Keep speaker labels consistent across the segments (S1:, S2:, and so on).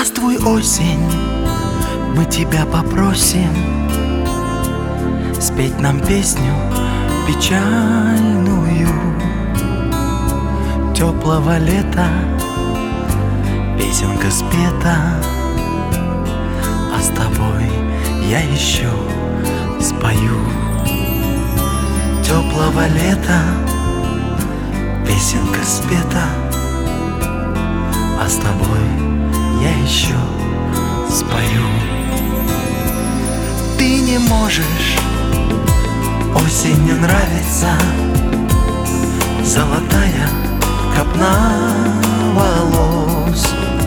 S1: Здравствуй, осень, мы тебя попросим спеть нам песню печальную. Теплого лета песенка спета, а с тобой я еще спою. Теплого лета песенка спета, а с тобой я еще спою. Ты не можешь, осень не нравится, золотая копна волос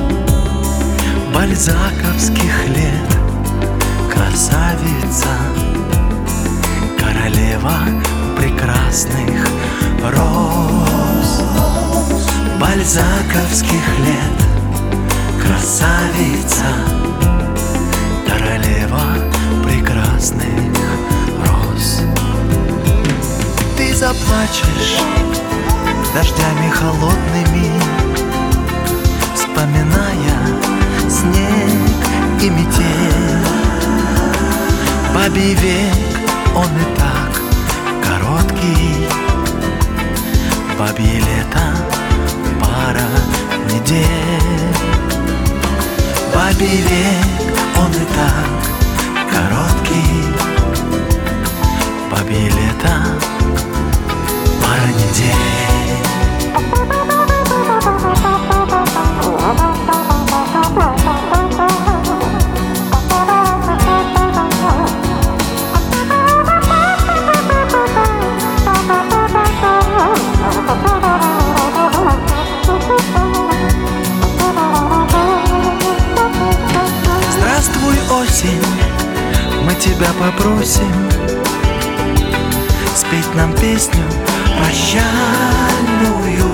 S1: бальзаковских лет, красавица, королева прекрасных роз. Бальзаковских лет, красавица, королева прекрасных роз. Ты заплачешь дождями холодными, вспоминая снег и метель. Бабий век, он и так короткий, бабье лето пара недель. Бабий век, он и так короткий, бабье лето пара недель. Здравствуй, осень, мы тебя попросим спеть нам песню прощальную.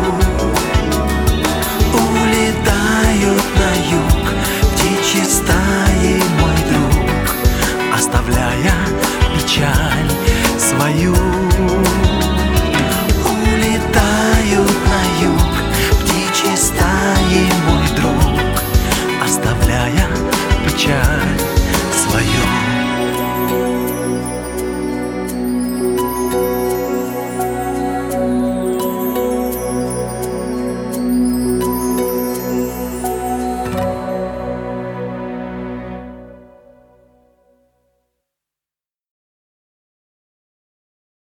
S1: Улетают на юг птичьи стаи, мой друг, оставляя печаль свою.